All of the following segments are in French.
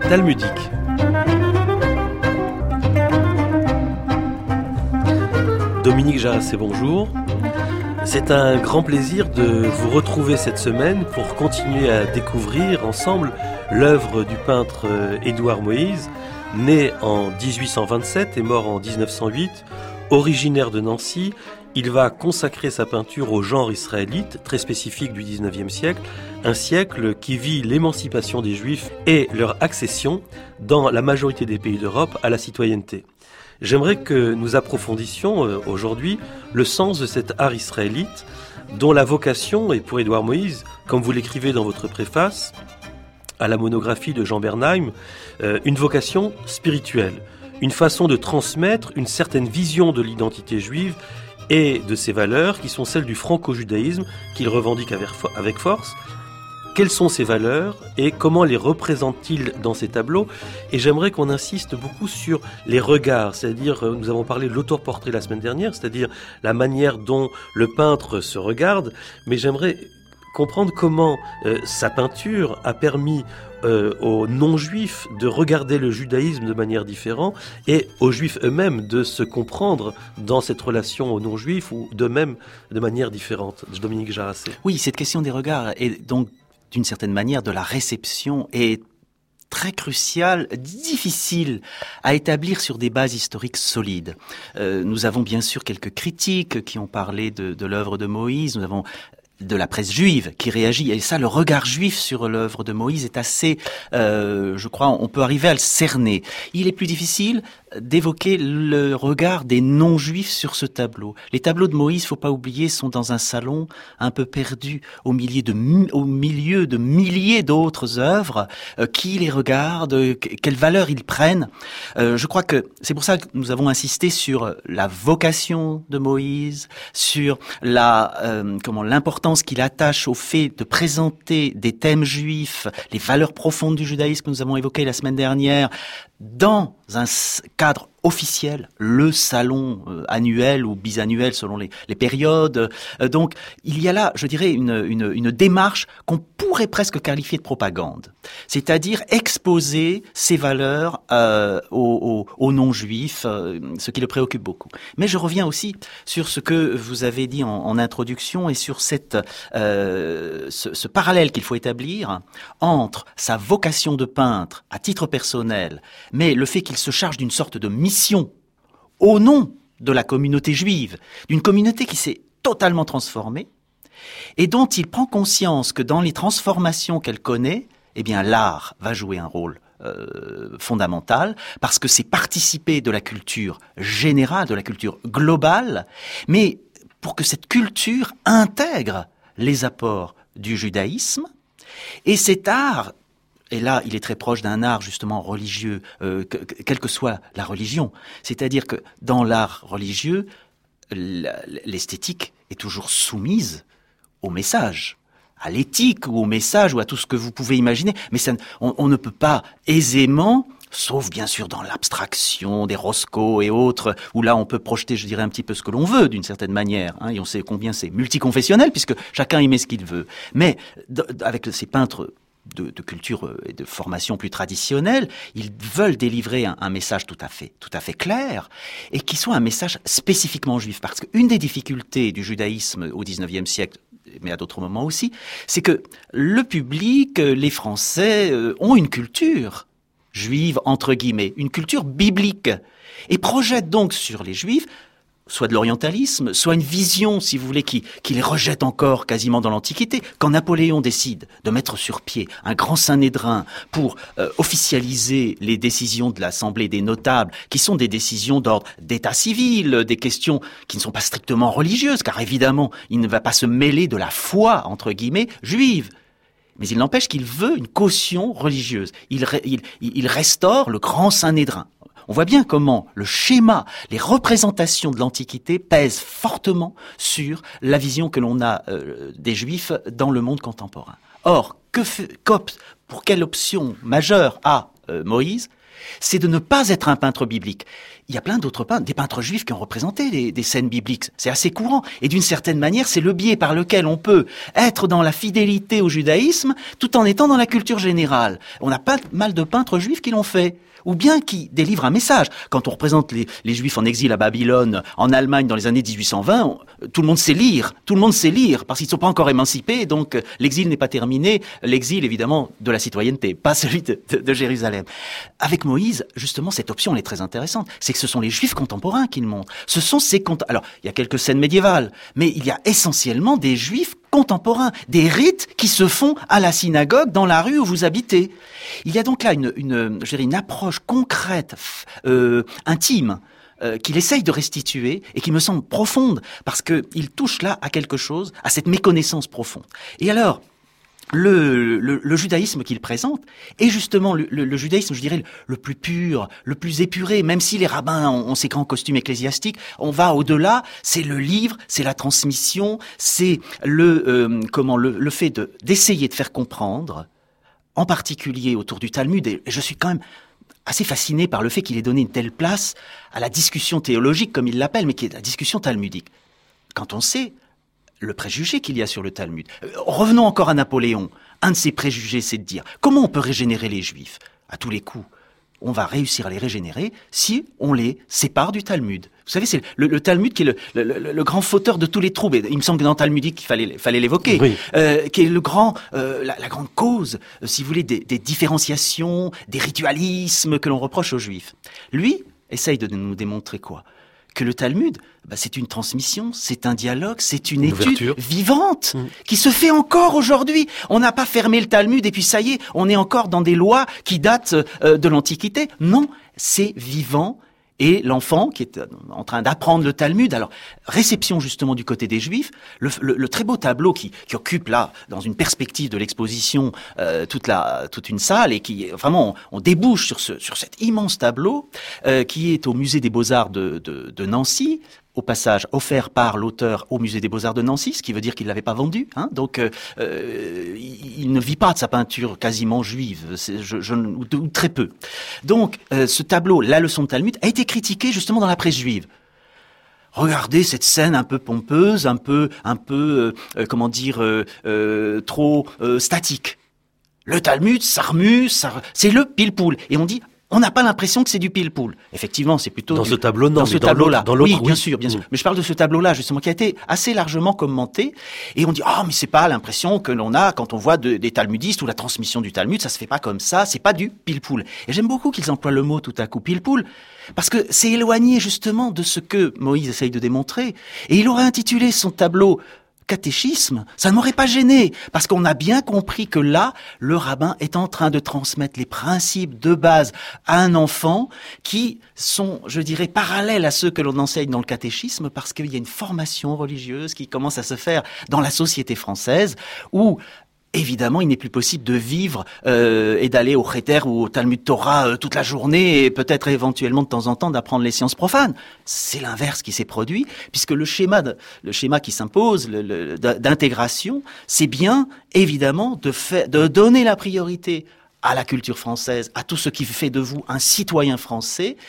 talmudique. Dominique Jarassé, bonjour. C'est un grand plaisir de vous retrouver cette semaine pour continuer à découvrir ensemble l'œuvre du peintre Édouard Moïse, né en 1827 et mort en 1908, originaire de Nancy. Il va consacrer sa peinture au genre israélite, très spécifique du 19e siècle, un siècle qui vit l'émancipation des Juifs et leur accession dans la majorité des pays d'Europe à la citoyenneté. J'aimerais que nous approfondissions aujourd'hui le sens de cet art israélite, dont la vocation est pour Édouard Moïse, comme vous l'écrivez dans votre préface, à la monographie de Jean Bernheim, une vocation spirituelle, une façon de transmettre une certaine vision de l'identité juive et de ses valeurs qui sont celles du franco-judaïsme qu'il revendique avec force. Quelles sont ces valeurs et comment les représente-t-il dans ces tableaux ? Et j'aimerais qu'on insiste beaucoup sur les regards, c'est-à-dire, nous avons parlé de l'autoportrait la semaine dernière, c'est-à-dire la manière dont le peintre se regarde, mais j'aimerais comprendre comment sa peinture a permis aux non-juifs de regarder le judaïsme de manière différente et aux juifs eux-mêmes de se comprendre dans cette relation aux non-juifs ou d'eux-mêmes de manière différente. Dominique Jarassé. Oui, cette question des regards est donc d'une certaine manière de la réception est très cruciale, difficile à établir sur des bases historiques solides. Nous avons bien sûr quelques critiques qui ont parlé de l'œuvre de Moïse, nous avons de la presse juive qui réagit, et ça, le regard juif sur l'œuvre de Moïse est assez, je crois, on peut arriver à le cerner. Il est plus difficile d'évoquer le regard des non-juifs sur ce tableau. Les tableaux de Moïse, faut pas oublier, sont dans un salon un peu perdu au milieu de milliers d'autres œuvres. Qui les regarde, quelle valeur ils prennent. Je crois que c'est pour ça que nous avons insisté sur la vocation de Moïse, sur l'importance qu'il attache au fait de présenter des thèmes juifs, les valeurs profondes du judaïsme que nous avons évoquées la semaine dernière, dans un cadre officiel, le salon annuel ou bisannuel selon les périodes. Donc, il y a là, je dirais, une démarche qu'on pourrait presque qualifier de propagande. C'est-à-dire exposer ces valeurs aux non-juifs, ce qui le préoccupe beaucoup. Mais je reviens aussi sur ce que vous avez dit en introduction et sur ce parallèle qu'il faut établir entre sa vocation de peintre à titre personnel, mais le fait qu'il se charge d'une sorte de mission au nom de la communauté juive, d'une communauté qui s'est totalement transformée et dont il prend conscience que dans les transformations qu'elle connaît, eh bien l'art va jouer un rôle fondamental parce que c'est participer de la culture générale, de la culture globale, mais pour que cette culture intègre les apports du judaïsme et cet art. Et là, il est très proche d'un art justement religieux, quelle que soit la religion. C'est-à-dire que dans l'art religieux, l'esthétique est toujours soumise au message, à l'éthique ou au message ou à tout ce que vous pouvez imaginer. Mais on ne peut pas aisément, sauf bien sûr dans l'abstraction des Roscoe et autres, où là on peut projeter, je dirais, un petit peu ce que l'on veut d'une certaine manière. Et on sait combien c'est multiconfessionnel puisque chacun y met ce qu'il veut. Mais avec ces peintres de culture et de formation plus traditionnelle, ils veulent délivrer un message tout à fait clair et qui soit un message spécifiquement juif. Parce qu'une des difficultés du judaïsme au XIXe siècle, mais à d'autres moments aussi, c'est que le public, les Français, ont une culture juive, entre guillemets, une culture biblique et projettent donc sur les Juifs soit de l'orientalisme, soit une vision, si vous voulez, qui les rejette encore quasiment dans l'Antiquité. Quand Napoléon décide de mettre sur pied un grand Sanhédrin pour officialiser les décisions de l'Assemblée des notables, qui sont des décisions d'ordre d'état civil, des questions qui ne sont pas strictement religieuses, car évidemment, il ne va pas se mêler de la foi, entre guillemets, juive. Mais il n'empêche qu'il veut une caution religieuse. Il restaure le grand Sanhédrin. On voit bien comment le schéma, les représentations de l'Antiquité pèsent fortement sur la vision que l'on a des Juifs dans le monde contemporain. Or, pour quelle option majeure a Moïse ? c'est de ne pas être un peintre biblique. Il y a plein d'autres peintres, des peintres juifs qui ont représenté des scènes bibliques. C'est assez courant. Et d'une certaine manière, c'est le biais par lequel on peut être dans la fidélité au judaïsme tout en étant dans la culture générale. On a pas mal de peintres juifs qui l'ont fait. Ou bien qui délivrent un message. Quand on représente les Juifs en exil à Babylone, en Allemagne dans les années 1820, tout le monde sait lire. Tout le monde sait lire parce qu'ils ne sont pas encore émancipés. Donc l'exil n'est pas terminé. L'exil, évidemment, de la citoyenneté, pas celui de Jérusalem. Avec Moïse, justement, cette option elle est très intéressante. C'est que ce sont les Juifs contemporains qui le montrent. Ce sont ces Alors, il y a quelques scènes médiévales, mais il y a essentiellement des Juifs contemporains, des rites qui se font à la synagogue, dans la rue où vous habitez. Il y a donc là une approche concrète, intime, qu'il essaye de restituer et qui me semble profonde, parce qu'il touche là à quelque chose, à cette méconnaissance profonde. Et alors, le judaïsme qu'il présente est justement le judaïsme, je dirais, le plus pur, le plus épuré, même si les rabbins ont ces grands costumes ecclésiastiques, on va au-delà, c'est le livre, c'est la transmission, c'est le fait d'essayer de faire comprendre, en particulier autour du Talmud, et je suis quand même assez fasciné par le fait qu'il ait donné une telle place à la discussion théologique, comme il l'appelle, mais qui est la discussion talmudique. Quand on sait le préjugé qu'il y a sur le Talmud. Revenons encore à Napoléon. Un de ses préjugés, c'est de dire comment on peut régénérer les Juifs. À tous les coups, on va réussir à les régénérer si on les sépare du Talmud. Vous savez, c'est le Talmud qui est le grand fauteur de tous les troubles. Il me semble que dans le Talmudique, il fallait l'évoquer. Oui. Qui est la grande cause, si vous voulez, des différenciations, des ritualismes que l'on reproche aux Juifs. Lui essaye de nous démontrer quoi ? Que le Talmud, c'est une transmission, c'est un dialogue, c'est une étude vivante qui se fait encore aujourd'hui. On n'a pas fermé le Talmud et puis ça y est, on est encore dans des lois qui datent de l'Antiquité. Non, c'est vivant. Et l'enfant qui est en train d'apprendre le Talmud, alors réception justement du côté des Juifs, le très beau tableau qui occupe là, dans une perspective de l'exposition, toute une salle et qui vraiment on débouche sur cet immense tableau qui est au musée des Beaux-Arts de Nancy. Au passage, offert par l'auteur au musée des Beaux-Arts de Nancy, ce qui veut dire qu'il l'avait pas vendu. Donc, il ne vit pas de sa peinture quasiment juive, ou très peu. Donc, ce tableau, La leçon de Talmud, a été critiqué justement dans la presse juive. Regardez cette scène un peu pompeuse, un peu, trop statique. Le Talmud, ça remue, c'est le pile-poule. Et on dit, on n'a pas l'impression que c'est du pile-poule. Effectivement, c'est plutôt... Dans ce tableau, non, dans ce tableau-là. Dans l'autre, oui, bien sûr. Mais je parle de ce tableau-là, justement, qui a été assez largement commenté. Et on dit, mais c'est pas l'impression que l'on a quand on voit des talmudistes ou la transmission du Talmud, ça se fait pas comme ça, c'est pas du pile-poule. Et j'aime beaucoup qu'ils emploient le mot tout à coup, pile-poule, parce que c'est éloigné, justement, de ce que Moïse essaye de démontrer. Et il aurait intitulé son tableau catéchisme, ça ne m'aurait pas gêné, parce qu'on a bien compris que là, le rabbin est en train de transmettre les principes de base à un enfant qui sont, je dirais, parallèles à ceux que l'on enseigne dans le catéchisme, parce qu'il y a une formation religieuse qui commence à se faire dans la société française, où évidemment, il n'est plus possible de vivre et d'aller au Cheder ou au Talmud Torah toute la journée et peut-être éventuellement de temps en temps d'apprendre les sciences profanes. C'est l'inverse qui s'est produit, puisque le schéma qui s'impose d'intégration, c'est bien évidemment de donner la priorité à la culture française, à tout ce qui fait de vous un citoyen français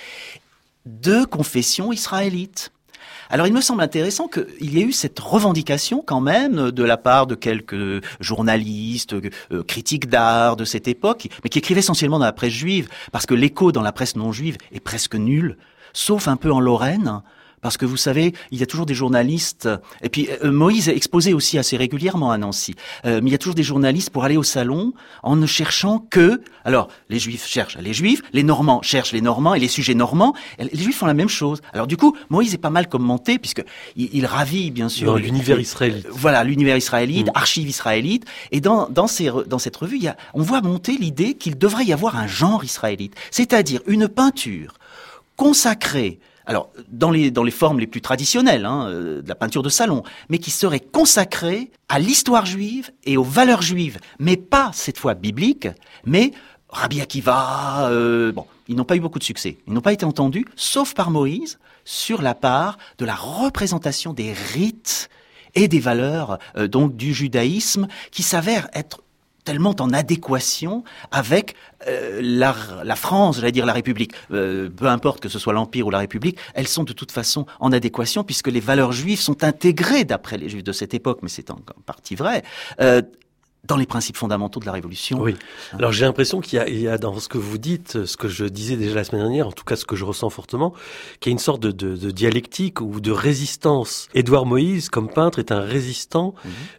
de confession israélite. Alors, il me semble intéressant qu'il y ait eu cette revendication quand même de la part de quelques journalistes, critiques d'art de cette époque, mais qui écrivaient essentiellement dans la presse juive, parce que l'écho dans la presse non juive est presque nul, sauf un peu en Lorraine. Parce que vous savez, il y a toujours des journalistes, et puis Moïse est exposé aussi assez régulièrement à Nancy, mais il y a toujours des journalistes pour aller au salon en ne cherchant que... Alors, les Juifs cherchent les Juifs, les Normands cherchent les Normands et les sujets normands, et les Juifs font la même chose. Alors du coup, Moïse est pas mal commenté, puisque il ravit bien sûr... l'univers israélite. Voilà, l'univers israélite, archives israélites, et dans cette revue, on voit monter l'idée qu'il devrait y avoir un genre israélite, c'est-à-dire une peinture consacrée, alors dans les formes les plus traditionnelles, de la peinture de salon, mais qui serait consacrée à l'histoire juive et aux valeurs juives, mais pas cette fois bibliques, mais Rabbi Akiva, ils n'ont pas eu beaucoup de succès, ils n'ont pas été entendus, sauf par Moïse, sur la part de la représentation des rites et des valeurs donc du judaïsme, qui s'avèrent être tellement en adéquation avec la France, j'allais dire la République. Peu importe que ce soit l'Empire ou la République, elles sont de toute façon en adéquation puisque les valeurs juives sont intégrées, d'après les Juifs de cette époque, mais c'est en partie vrai, dans les principes fondamentaux de la Révolution. Oui. Alors j'ai l'impression qu'il y a dans ce que vous dites, ce que je disais déjà la semaine dernière, en tout cas ce que je ressens fortement, qu'il y a une sorte de dialectique ou de résistance. Édouard Moïse, comme peintre, est un résistant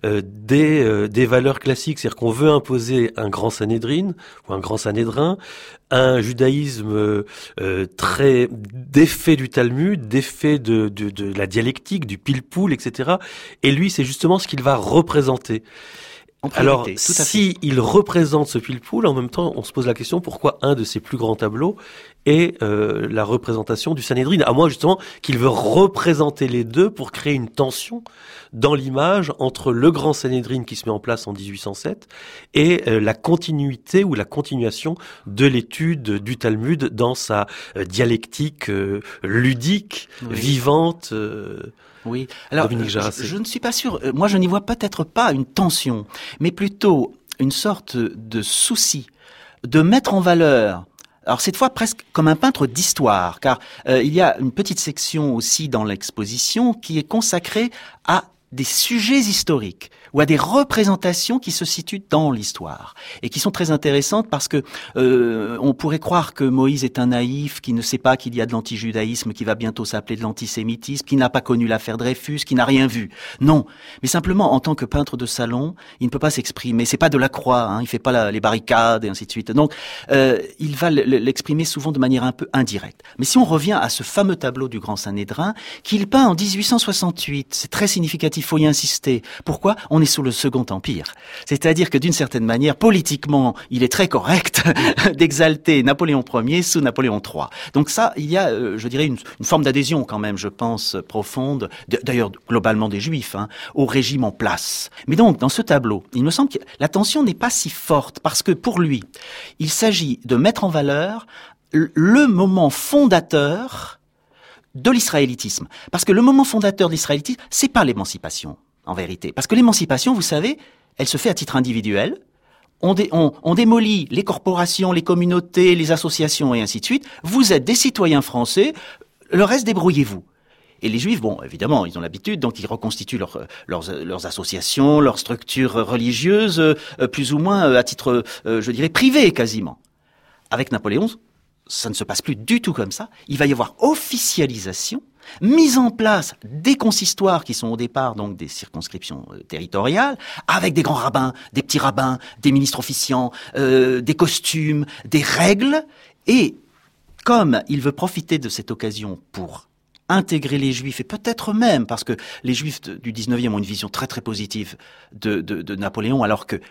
des valeurs classiques. C'est-à-dire qu'on veut imposer un grand Sanhédrin ou un grand Sanhédrin, un judaïsme très défait du Talmud, défait de la dialectique, du pile-poule, etc. Et lui, c'est justement ce qu'il va représenter. Alors, si il représente ce pile-poule, en même temps, on se pose la question pourquoi un de ses plus grands tableaux est la représentation du Sanhédrin, à moins justement qu'il veut représenter les deux pour créer une tension dans l'image entre le grand Sanhédrin qui se met en place en 1807 et la continuité ou la continuation de l'étude du Talmud dans sa dialectique ludique, vivante. Oui, alors je ne suis pas sûr, moi je n'y vois peut-être pas une tension, mais plutôt une sorte de souci de mettre en valeur, alors cette fois presque comme un peintre d'histoire, car il y a une petite section aussi dans l'exposition qui est consacrée à des sujets historiques ou à des représentations qui se situent dans l'histoire et qui sont très intéressantes parce que on pourrait croire que Moïse est un naïf qui ne sait pas qu'il y a de l'antijudaïsme qui va bientôt s'appeler de l'antisémitisme, qui n'a pas connu l'affaire Dreyfus, qui n'a rien vu. Non, mais simplement en tant que peintre de salon, il ne peut pas s'exprimer. C'est pas Delacroix, hein, il fait pas les barricades et ainsi de suite. Donc il va l'exprimer souvent de manière un peu indirecte. Mais si on revient à ce fameux tableau du Grand Sanhédrin qu'il peint en 1868, c'est très significatif. Il faut y insister. Pourquoi ? On est sous le Second Empire. C'est-à-dire que d'une certaine manière, politiquement, il est très correct d'exalter Napoléon Ier sous Napoléon III. Donc ça, il y a, je dirais, une forme d'adhésion quand même, je pense, profonde, d'ailleurs globalement des Juifs, au régime en place. Mais donc, dans ce tableau, il me semble que la tension n'est pas si forte, parce que pour lui, il s'agit de mettre en valeur le moment fondateur de l'israélitisme. Parce que le moment fondateur de l'israélitisme, c'est pas l'émancipation, en vérité. Parce que l'émancipation, vous savez, elle se fait à titre individuel. On démolit les corporations, les communautés, les associations et ainsi de suite. Vous êtes des citoyens français, le reste, débrouillez-vous. Et les Juifs, bon, évidemment, ils ont l'habitude, donc ils reconstituent leurs associations, leurs structures religieuses, plus ou moins à titre, je dirais, privé quasiment. Avec Napoléon, ça ne se passe plus du tout comme ça. Il va y avoir officialisation, mise en place des consistoires qui sont au départ donc des circonscriptions territoriales, avec des grands rabbins, des petits rabbins, des ministres officiants, des costumes, des règles. Et comme il veut profiter de cette occasion pour intégrer les Juifs, et peut-être même, parce que les Juifs du 19e ont une vision très très positive de Napoléon, alors que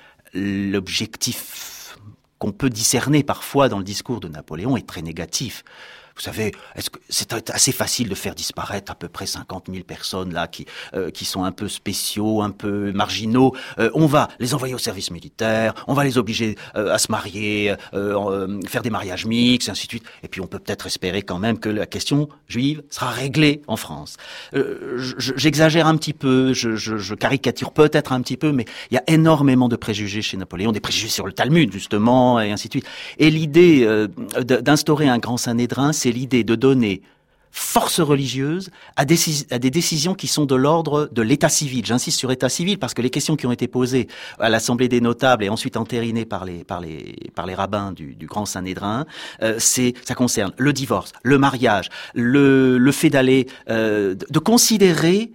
l'objectif qu'on peut discerner parfois dans le discours de Napoléon est très négatif. Vous savez, est-ce que c'est assez facile de faire disparaître à peu près 50 000 personnes là qui sont un peu spéciaux, un peu marginaux. On va les envoyer au service militaire, on va les obliger à se marier, faire des mariages mixtes, et ainsi de suite. Et puis on peut peut-être espérer quand même que la question juive sera réglée en France. J'exagère un petit peu, je caricature peut-être un petit peu, mais il y a énormément de préjugés chez Napoléon, des préjugés sur le Talmud justement, et ainsi de suite. Et l'idée d'instaurer un grand Sanhédrin, c'est l'idée de donner force religieuse à des décisions qui sont de l'ordre de l'état civil. J'insiste sur état civil parce que les questions qui ont été posées à l'Assemblée des notables et ensuite entérinées par les rabbins du Grand Sanhédrin, ça concerne le divorce, le mariage, le fait d'aller, de considérer,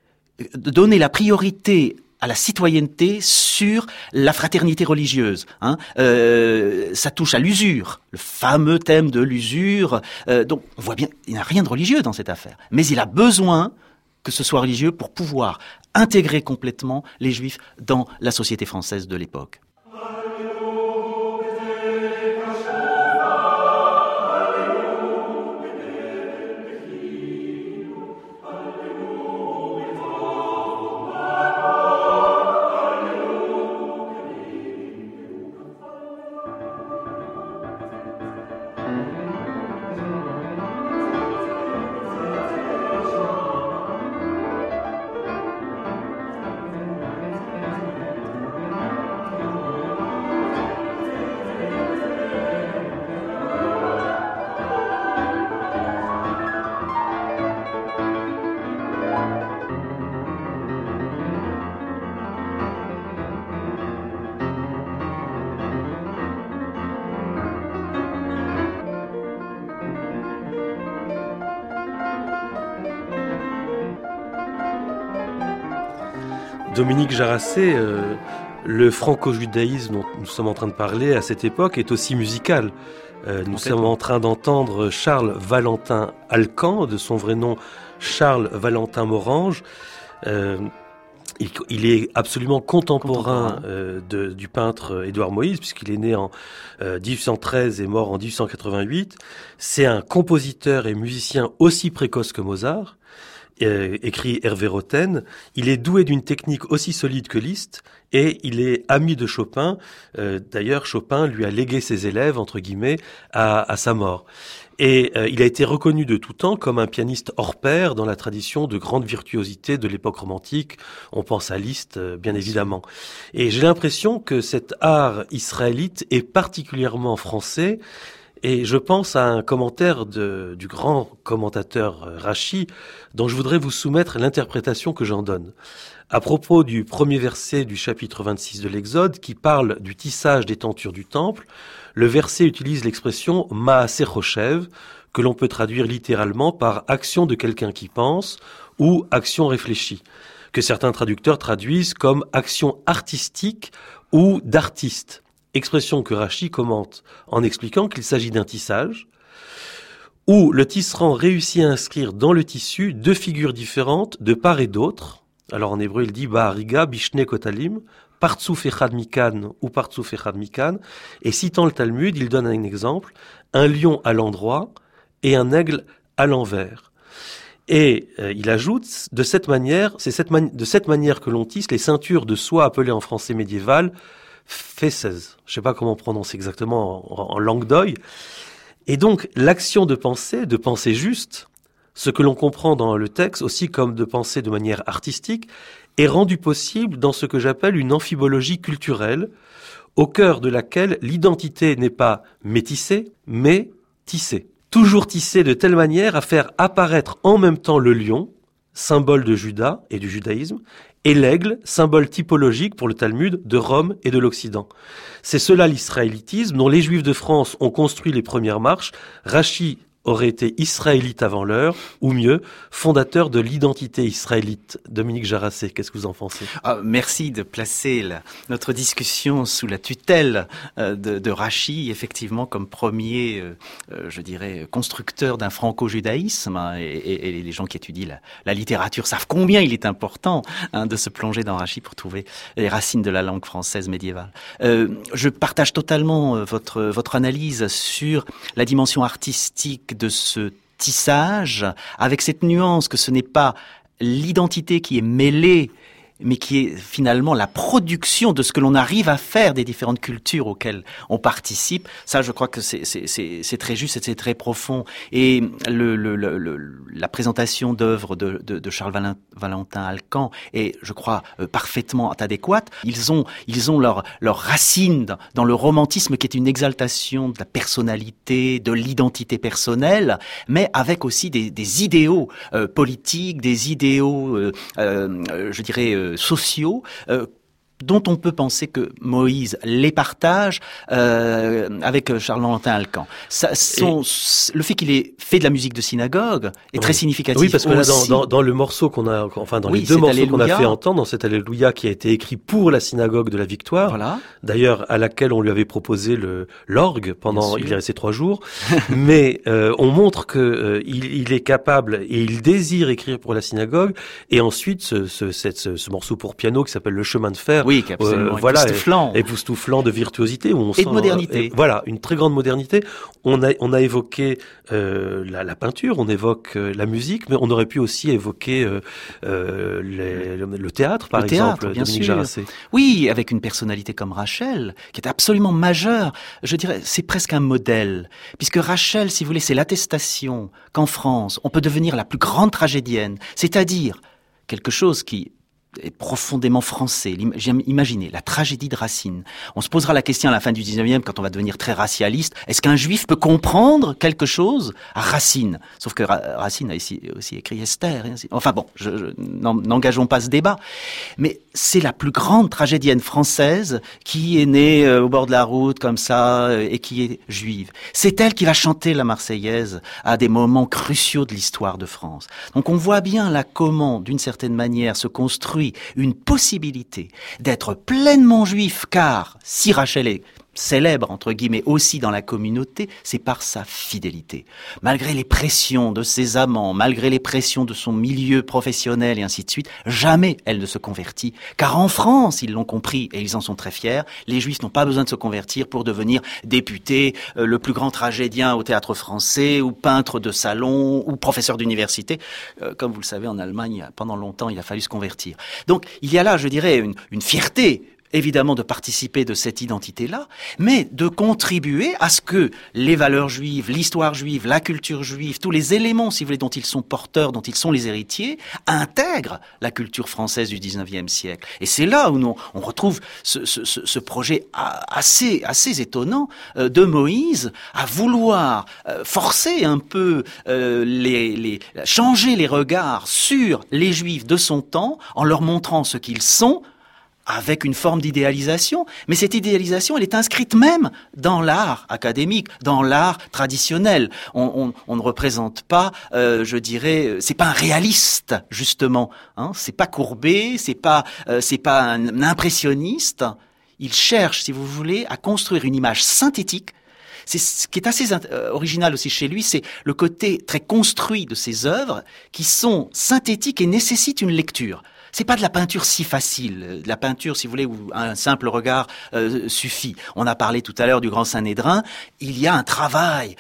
de donner la priorité à la citoyenneté sur la fraternité religieuse. Ça touche à l'usure, le fameux thème de l'usure. Donc on voit bien, il n'y a rien de religieux dans cette affaire. Mais il a besoin que ce soit religieux pour pouvoir intégrer complètement les Juifs dans la société française de l'époque. Dominique Jaracé, le franco-judaïsme dont nous sommes en train de parler à cette époque est aussi musical. Nous sommes en train d'entendre Charles Valentin Alcan, de son vrai nom Charles Valentin Morange. Il est absolument contemporain du peintre Édouard Moïse, puisqu'il est né en 1813 et mort en 1888. C'est un compositeur et musicien aussi précoce que Mozart, écrit Hervé Roten. Il est doué d'une technique aussi solide que Liszt, et il est ami de Chopin. D'ailleurs, Chopin lui a légué ses élèves, entre guillemets, à sa mort. Et il a été reconnu de tout temps comme un pianiste hors pair dans la tradition de grande virtuosité de l'époque romantique. On pense à Liszt, bien évidemment. Et j'ai l'impression que cet art israélite est particulièrement français. Et je pense à un commentaire du grand commentateur Rashi, dont je voudrais vous soumettre l'interprétation que j'en donne. À propos du premier verset du chapitre 26 de l'Exode, qui parle du tissage des tentures du temple, le verset utilise l'expression « Maaseh Choshev », que l'on peut traduire littéralement par « action de quelqu'un qui pense » ou « action réfléchie », que certains traducteurs traduisent comme « action artistique » ou « d'artiste ». Expression que Rashi commente en expliquant qu'il s'agit d'un tissage, où le tisserand réussit à inscrire dans le tissu deux figures différentes de part et d'autre. Alors en hébreu il dit Ba'ariga, Bishne Kotalim, Partsuf Echad Mikan ou Partsuf Echad Mikan, et citant le Talmud, il donne un exemple, un lion à l'endroit et un aigle à l'envers. Et il ajoute, de cette manière, de cette manière que l'on tisse les ceintures de soie appelées en français médiéval fesses. Je ne sais pas comment on prononce exactement en langue d'oï. Et donc, l'action de penser juste, ce que l'on comprend dans le texte aussi comme de penser de manière artistique, est rendu possible dans ce que j'appelle une amphibologie culturelle, au cœur de laquelle l'identité n'est pas métissée, mais tissée. Toujours tissée de telle manière à faire apparaître en même temps le lion, symbole de Juda et du judaïsme, et l'aigle, symbole typologique pour le Talmud de Rome et de l'Occident. C'est cela l'israélitisme dont les Juifs de France ont construit les premières marches. Rashi aurait été israélite avant l'heure, ou mieux, fondateur de l'identité israélite. Dominique Jaracé, qu'est-ce que vous en pensez ? Merci de placer notre discussion sous la tutelle de Rashi, effectivement comme premier, je dirais, constructeur d'un franco-judaïsme. Et les gens qui étudient la littérature savent combien il est important de se plonger dans Rashi pour trouver les racines de la langue française médiévale. Je partage totalement votre analyse sur la dimension artistique de ce tissage, avec cette nuance que ce n'est pas l'identité qui est mêlée, mais qui est finalement la production de ce que l'on arrive à faire des différentes cultures auxquelles on participe. Ça, je crois que c'est très juste et c'est très profond. Et la présentation d'œuvres de Charles Valentin Alcan est, je crois, parfaitement adéquate. Ils ont leur racine dans le romantisme qui est une exaltation de la personnalité, de l'identité personnelle, mais avec aussi des idéaux politiques, des idéaux, je dirais, sociaux, dont on peut penser que Moïse les partage avec Charles Valentin Alcan. Le fait qu'il ait fait de la musique de synagogue est très significatif. Oui, parce que là, dans le morceau qu'on a, enfin dans les deux morceaux qu'on a fait entendre, dans cet Alléluia qui a été écrit pour la synagogue de la Victoire, voilà. D'ailleurs à laquelle on lui avait proposé l'orgue pendant, il est resté 3 jours, mais on montre que il est capable et il désire écrire pour la synagogue, et ensuite ce morceau pour piano qui s'appelle Le chemin de fer. Oui, qui est absolument époustouflant de virtuosité. Où on et de modernité. Voilà, une très grande modernité. On a évoqué la peinture, on évoque la musique, mais on aurait pu aussi évoquer le théâtre, par exemple, bien Dominique sûr. Jaracé. Oui, avec une personnalité comme Rachel, qui est absolument majeure. Je dirais, c'est presque un modèle. Puisque Rachel, si vous voulez, c'est l'attestation qu'en France, on peut devenir la plus grande tragédienne. C'est-à-dire quelque chose qui est profondément français. Imaginez la tragédie de Racine. On se posera la question à la fin du 19e, quand on va devenir très racialiste, est-ce qu'un juif peut comprendre quelque chose à Racine? Sauf que Racine a aussi écrit Esther. Enfin bon, n'engageons pas ce débat. Mais c'est la plus grande tragédienne française qui est née au bord de la route comme ça et qui est juive. C'est elle qui va chanter la Marseillaise à des moments cruciaux de l'histoire de France. Donc on voit bien là comment, d'une certaine manière, se construit esprit une possibilité d'être pleinement juif, car si Rachel est célèbre, entre guillemets, aussi dans la communauté, c'est par sa fidélité. Malgré les pressions de ses amants, malgré les pressions de son milieu professionnel et ainsi de suite, jamais elle ne se convertit. Car en France, ils l'ont compris et ils en sont très fiers, les Juifs n'ont pas besoin de se convertir pour devenir député, le plus grand tragédien au théâtre français, ou peintre de salon, ou professeur d'université. Comme vous le savez, en Allemagne, pendant longtemps, il a fallu se convertir. Donc, il y a là, je dirais, une fierté, évidemment, de participer de cette identité-là, mais de contribuer à ce que les valeurs juives, l'histoire juive, la culture juive, tous les éléments, si vous voulez, dont ils sont porteurs, dont ils sont les héritiers, intègrent la culture française du 19e siècle. Et c'est là où on retrouve ce projet assez étonnant de Moïse à vouloir forcer un peu changer les regards sur les Juifs de son temps en leur montrant ce qu'ils sont, avec une forme d'idéalisation, mais cette idéalisation, elle est inscrite même dans l'art académique, dans l'art traditionnel. On ne représente pas, je dirais, c'est pas un réaliste justement, hein, c'est pas Courbet, c'est pas un impressionniste. Il cherche, si vous voulez, à construire une image synthétique. C'est ce qui est assez original aussi chez lui, c'est le côté très construit de ses œuvres qui sont synthétiques et nécessitent une lecture. C'est pas de la peinture si facile, de la peinture, si vous voulez, où un simple regard suffit. On a parlé tout à l'heure du Grand Sanhédrin. Il y a un travail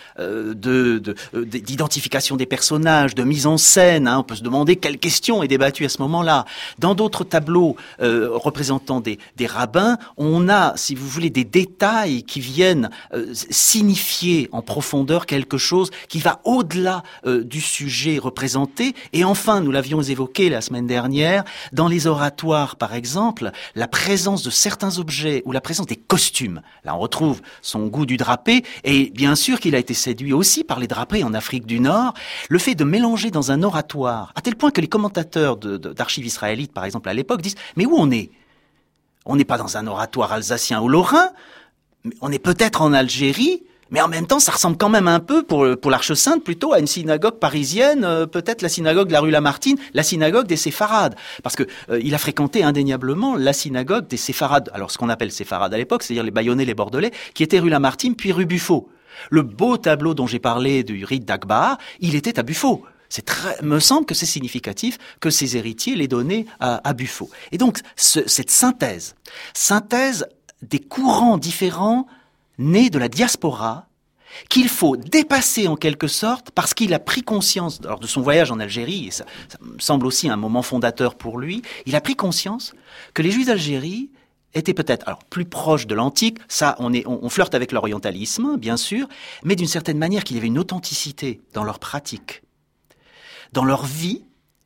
d'identification des personnages, de mise en scène. Hein. On peut se demander quelle question est débattue à ce moment-là. Dans d'autres tableaux représentant des rabbins, on a, si vous voulez, des détails qui viennent signifier en profondeur quelque chose qui va au-delà du sujet représenté. Et enfin, nous l'avions évoqué la semaine dernière, dans les oratoires, par exemple, la présence de certains objets ou la présence des costumes. Là, on retrouve son goût du drapé et bien sûr qu'il a été séduit aussi par les drapés en Afrique du Nord. Le fait de mélanger dans un oratoire, à tel point que les commentateurs d'archives israélites, par exemple, à l'époque, disent « Mais où on est ? On n'est pas dans un oratoire alsacien ou lorrain, on est peut-être en Algérie ». Mais en même temps, ça ressemble quand même un peu, pour l'Arche Sainte, plutôt à une synagogue parisienne, peut-être la synagogue de la rue Lamartine, la synagogue des séfarades. Parce que il a fréquenté indéniablement la synagogue des séfarades. Alors, ce qu'on appelle séfarades à l'époque, c'est-à-dire les Bayonnais, les Bordelais, qui étaient rue Lamartine, puis rue Buffo. Le beau tableau dont j'ai parlé du rite d'Akbar, il était à Buffo. Me semble que c'est significatif que ses héritiers l'aient donné à Buffo. Et donc, cette synthèse des courants différents nés de la diaspora, qu'il faut dépasser en quelque sorte parce qu'il a pris conscience, lors de son voyage en Algérie, et ça me semble aussi un moment fondateur pour lui, il a pris conscience que les Juifs d'Algérie étaient peut-être plus proches de l'antique, ça on flirte avec l'orientalisme, bien sûr, mais d'une certaine manière qu'il y avait une authenticité dans leur pratique, dans leur vie,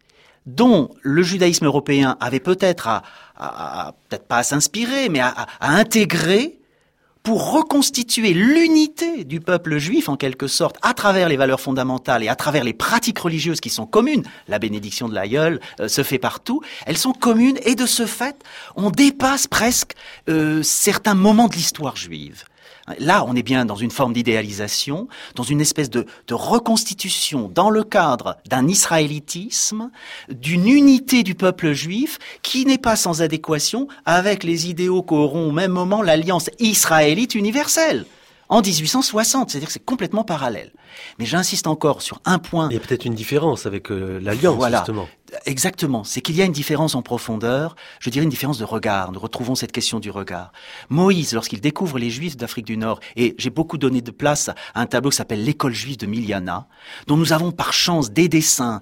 dont le judaïsme européen avait peut-être peut-être pas à s'inspirer, mais à intégrer pour reconstituer l'unité du peuple juif, en quelque sorte, à travers les valeurs fondamentales et à travers les pratiques religieuses qui sont communes. La bénédiction de l'aïeul se fait partout. Elles sont communes et de ce fait, on dépasse presque certains moments de l'histoire juive. Là, on est bien dans une forme d'idéalisation, dans une espèce de reconstitution dans le cadre d'un israélitisme, d'une unité du peuple juif qui n'est pas sans adéquation avec les idéaux qu'auront au même moment l'Alliance israélite universelle en 1860. C'est-à-dire que c'est complètement parallèle. Mais j'insiste encore sur un point. Il y a peut-être une différence avec l'Alliance, voilà. Justement. Exactement. C'est qu'il y a une différence en profondeur, je dirais une différence de regard. Nous retrouvons cette question du regard. Moïse, lorsqu'il découvre les Juifs d'Afrique du Nord, et j'ai beaucoup donné de place à un tableau qui s'appelle l'École juive de Miliana, dont nous avons par chance des dessins,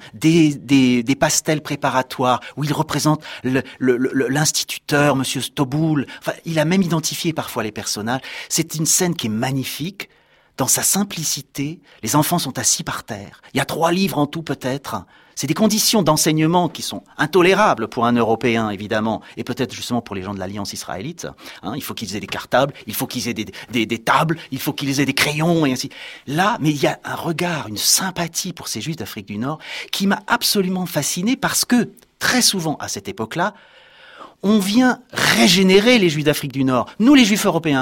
des pastels préparatoires, où il représente l'instituteur, Monsieur Stoboul. Enfin, il a même identifié parfois les personnages. C'est une scène qui est magnifique. Dans sa simplicité, les enfants sont assis par terre. Il y a 3 livres en tout peut-être. C'est des conditions d'enseignement qui sont intolérables pour un Européen, évidemment, et peut-être justement pour les gens de l'Alliance israélite. Il faut qu'ils aient des cartables, il faut qu'ils aient des tables, il faut qu'ils aient des crayons, et ainsi. Là, mais il y a un regard, une sympathie pour ces Juifs d'Afrique du Nord qui m'a absolument fasciné parce que, très souvent, à cette époque-là, on vient régénérer les Juifs d'Afrique du Nord. Nous, les Juifs européens,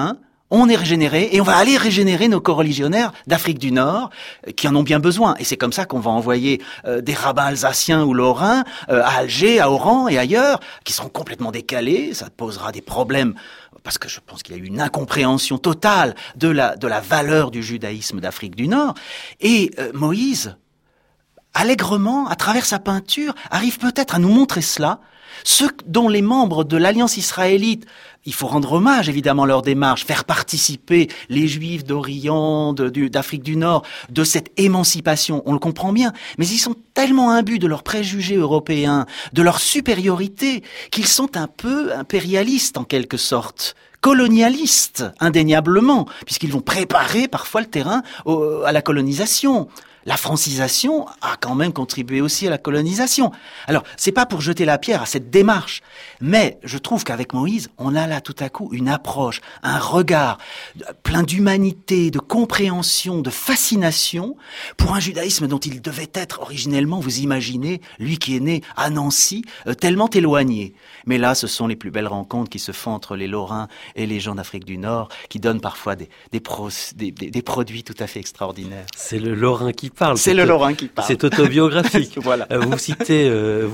on est régénéré et on va aller régénérer nos coreligionnaires d'Afrique du Nord qui en ont bien besoin. Et c'est comme ça qu'on va envoyer des rabbins alsaciens ou lorrains à Alger, à Oran et ailleurs, qui seront complètement décalés. Ça posera des problèmes parce que je pense qu'il y a eu une incompréhension totale de la valeur du judaïsme d'Afrique du Nord. Et Moïse, allègrement, à travers sa peinture, arrive peut-être à nous montrer cela. Ceux dont les membres de l'Alliance israélite, il faut rendre hommage évidemment à leur démarche, faire participer les Juifs d'Orient, d'Afrique du Nord, de cette émancipation, on le comprend bien, mais ils sont tellement imbus de leurs préjugés européens, de leur supériorité, qu'ils sont un peu impérialistes en quelque sorte, colonialistes indéniablement, puisqu'ils vont préparer parfois le terrain à la colonisation. La francisation a quand même contribué aussi à la colonisation. Alors, c'est pas pour jeter la pierre à cette démarche, mais je trouve qu'avec Moïse, on a là tout à coup une approche, un regard plein d'humanité, de compréhension, de fascination pour un judaïsme dont il devait être originellement, vous imaginez, lui qui est né à Nancy, tellement éloigné. Mais là, ce sont les plus belles rencontres qui se font entre les Lorrains et les gens d'Afrique du Nord, qui donnent parfois des produits tout à fait extraordinaires. C'est le Lorrain qui parle. C'est le Lorrain qui parle. C'est autobiographique. Voilà. Vous citez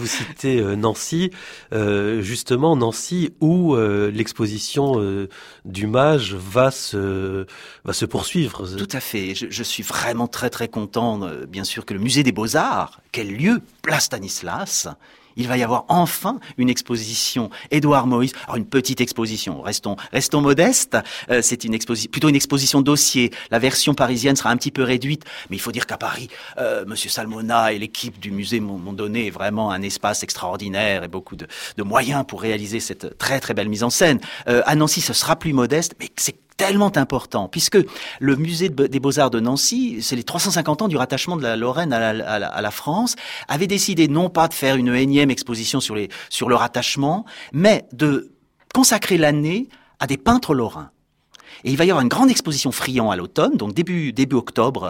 Nancy, justement Nancy où l'exposition du Mage va se poursuivre. Tout à fait. Je suis vraiment très très content, bien sûr, que le Musée des Beaux-Arts, quel lieu, place Stanislas. Il va y avoir enfin une exposition Édouard Moïse. Alors une petite exposition, restons modestes. C'est plutôt une exposition dossier. La version parisienne sera un petit peu réduite, mais il faut dire qu'à Paris, Monsieur Salmona et l'équipe du musée m'ont donné vraiment un espace extraordinaire et beaucoup de moyens pour réaliser cette très très belle mise en scène. À Nancy, ce sera plus modeste, mais c'est tellement important, puisque le musée des Beaux-Arts de Nancy, c'est les 350 ans du rattachement de la Lorraine à la France, avait décidé non pas de faire une énième exposition sur le rattachement, mais de consacrer l'année à des peintres lorrains. Et il va y avoir une grande exposition Friant à l'automne, donc début octobre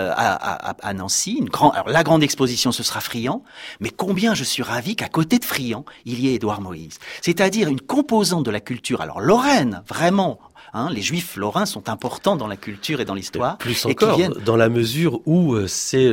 à Nancy. Alors la grande exposition, ce sera Friant, mais combien je suis ravi qu'à côté de Friant, il y ait Édouard Moïse. C'est-à-dire une composante de la culture, alors lorraine, vraiment. Les Juifs lorrains sont importants dans la culture et dans l'histoire. Plus encore, dans la mesure où c'est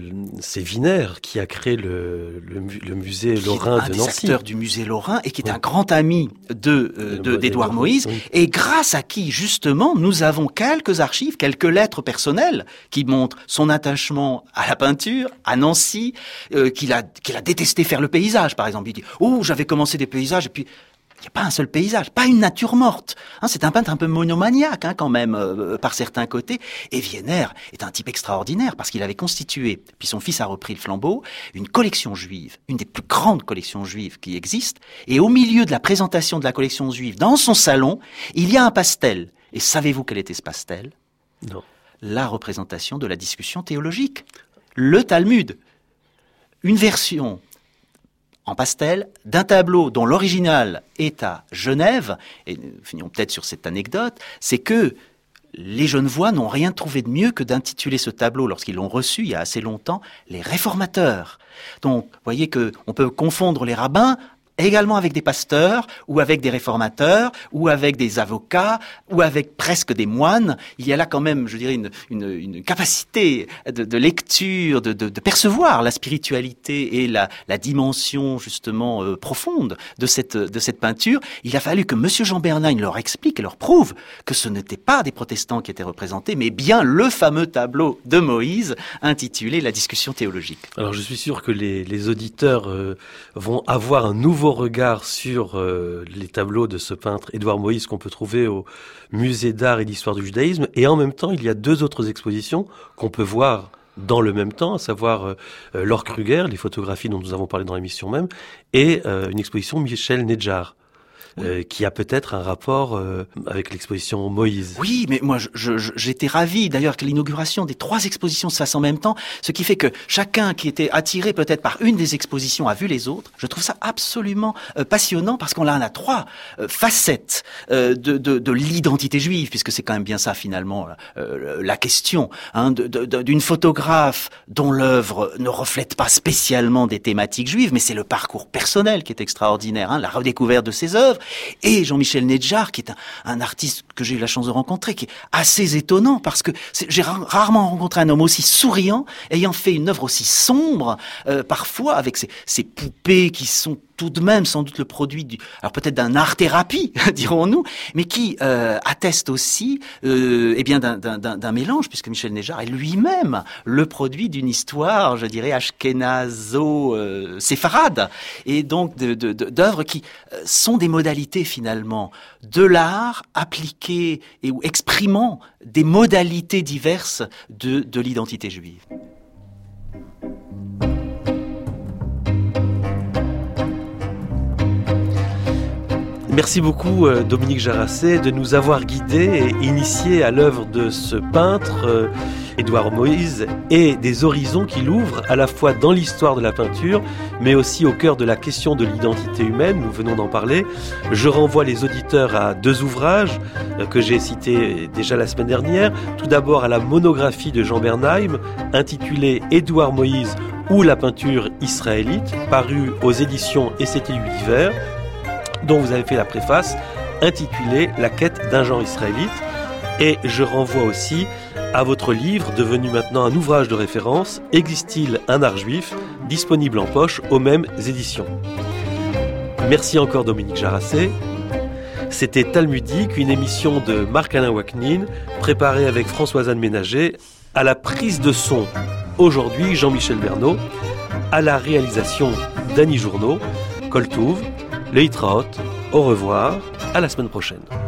Wiener qui a créé le musée lorrain de Nancy. Qui est un des acteurs du musée lorrain et qui est un grand ami d'Édouard Moïse. Oui. Et grâce à qui, justement, nous avons quelques archives, quelques lettres personnelles qui montrent son attachement à la peinture, à Nancy, qu'il a détesté faire le paysage, par exemple. Il dit « Oh, j'avais commencé des paysages et puis... » Il n'y a pas un seul paysage, pas une nature morte. C'est un peintre un peu monomaniaque quand même, par certains côtés. Et Wiener est un type extraordinaire parce qu'il avait constitué, puis son fils a repris le flambeau, une collection juive, une des plus grandes collections juives qui existent. Et au milieu de la présentation de la collection juive, dans son salon, il y a un pastel. Et savez-vous quel était ce pastel ? Non. La représentation de la discussion théologique. Le Talmud. Une version en pastel, d'un tableau dont l'original est à Genève, et nous finissons peut-être sur cette anecdote, c'est que les Genevois n'ont rien trouvé de mieux que d'intituler ce tableau, lorsqu'ils l'ont reçu il y a assez longtemps, les réformateurs. Donc, vous voyez qu'on peut confondre les rabbins également avec des pasteurs, ou avec des réformateurs, ou avec des avocats, ou avec presque des moines. Il y a là quand même, je dirais, une capacité de lecture, de percevoir la spiritualité et la dimension justement profonde de cette peinture. Il a fallu que Monsieur Jean Bernheim leur explique et leur prouve que ce n'étaient pas des protestants qui étaient représentés, mais bien le fameux tableau de Moïse intitulé La discussion théologique. Alors je suis sûr que les auditeurs vont avoir un nouveau regard sur les tableaux de ce peintre Édouard Moïse qu'on peut trouver au Musée d'art et d'histoire du judaïsme. Et en même temps, il y a deux autres expositions qu'on peut voir dans le même temps, à savoir Laure Kruger, les photographies dont nous avons parlé dans l'émission même, et une exposition Michel Nedjar. Qui a peut-être un rapport avec l'exposition Moïse. Oui, mais moi j'étais ravi d'ailleurs que l'inauguration des 3 expositions se fasse en même temps, ce qui fait que chacun qui était attiré peut-être par une des expositions a vu les autres. Je trouve ça absolument passionnant parce qu'on en a 3 facettes de l'identité juive, puisque c'est quand même bien ça finalement la question, d'une photographe dont l'œuvre ne reflète pas spécialement des thématiques juives, mais c'est le parcours personnel qui est extraordinaire, la redécouverte de ses œuvres. et Jean-Michel Nedjar, qui est un artiste que j'ai eu la chance de rencontrer, qui est assez étonnant, parce que j'ai rarement rencontré un homme aussi souriant, ayant fait une œuvre aussi sombre, parfois avec ces poupées qui sont tout de même sans doute le produit alors peut-être d'un art-thérapie, dirons-nous, mais qui atteste aussi d'un mélange, puisque Michel Nedjar est lui-même le produit d'une histoire, je dirais, ashkénazo-séfarade, et donc d'œuvres qui sont des modalités finalement de l'art appliquées ou exprimant des modalités diverses de l'identité juive. Merci beaucoup Dominique Jaracé de nous avoir guidés et initiés à l'œuvre de ce peintre Édouard Moïse et des horizons qu'il ouvre à la fois dans l'histoire de la peinture mais aussi au cœur de la question de l'identité humaine, nous venons d'en parler. Je renvoie les auditeurs à 2 ouvrages que j'ai cités déjà la semaine dernière. Tout d'abord à la monographie de Jean Bernheim intitulée Édouard Moïse ou la peinture israélite, parue aux éditions Esthétique d'hiver, dont vous avez fait la préface, intitulée La quête d'un genre israélite. Et je renvoie aussi à votre livre, devenu maintenant un ouvrage de référence, Existe-t-il un art juif, disponible en poche aux mêmes éditions. Merci encore Dominique Jaracé. C'était Talmudique, une émission de Marc-Alain Waknin, préparée avec Françoise-Anne Ménager, à la prise de son, aujourd'hui Jean-Michel Bernot, à la réalisation Dany Journeau, Kol Touv, Leitraot, au revoir, à la semaine prochaine.